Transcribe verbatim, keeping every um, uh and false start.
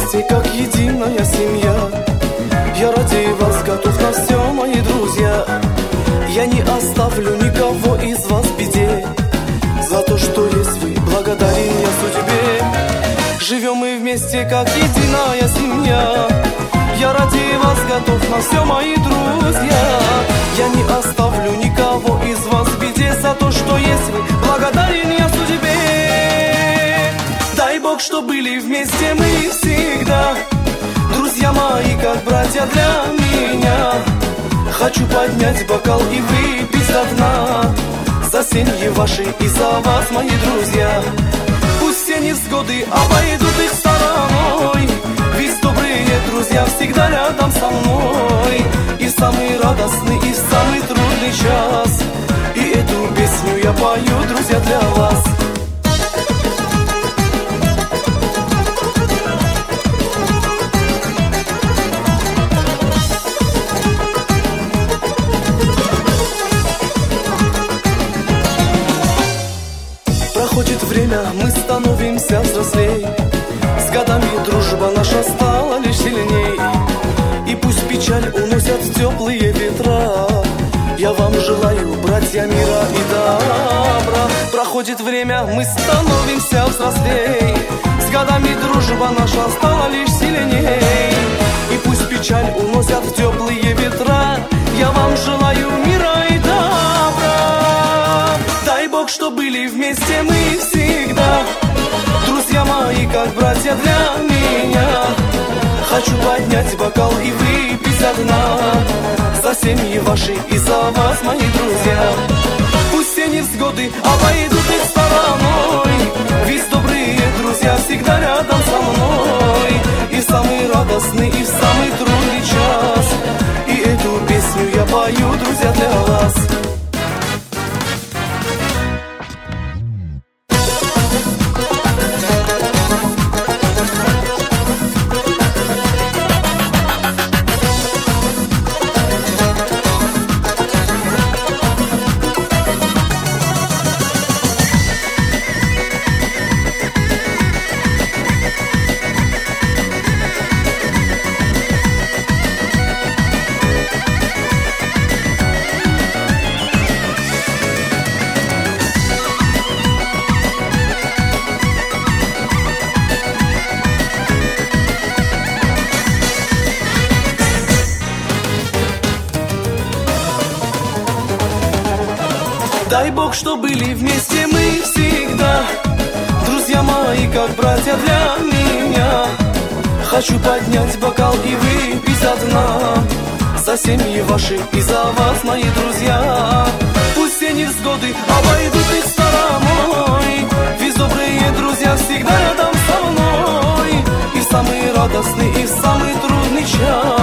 вместе, как единая семья. Я ради вас готов на все, мои друзья. Я не оставлю никого из вас в беде. За то, что есть вы, благодарен я судьбе. Живем мы вместе, как единая семья. Я ради вас готов на все, мои друзья. Я не оставлю никого из вас в беде. За то, что есть вы, благодарен я судьбе. Дай Бог, что были вместе мы всегда. Друзья мои, как братья для меня. Хочу поднять бокал и выпить до дна. За семьи ваши и за вас, мои друзья. Пусть все невзгоды обойдут их стороной. Ведь добрые друзья всегда рядом со мной. И в самый радостный, и в самый трудный час. И эту песню я пою, друзья, для вас. Проходит время, мы становимся взрослей. С годами дружба наша стала лишь сильней. И пусть печаль уносят теплые ветра, я вам желаю, братья, мира и добра. Проходит время, мы становимся взрослей. С годами дружба наша стала лишь сильней. И пусть печаль уносят теплые ветра, я вам желаю мира и добра. Дай Бог, что были вместе мы всегда. Друзья мои, как братья для меня. Хочу поднять бокал и выпить до дна. За семьи ваши и за вас, мои друзья. Пусть все невзгоды обойдут их стороной. Ведь добрые друзья всегда рядом со мной. И в самый радостный, и в самый трудный час. И эту песню я пою, друзья, для вас. Дай Бог, что были вместе мы всегда. Друзья мои, как братья для меня. Хочу поднять бокал и выпить до дна. За семьи ваши и за вас, мои друзья. Пусть все невзгоды обойдут их стороной. Ведь добрые друзья всегда рядом со мной. И в самый радостный, и в самый трудный час.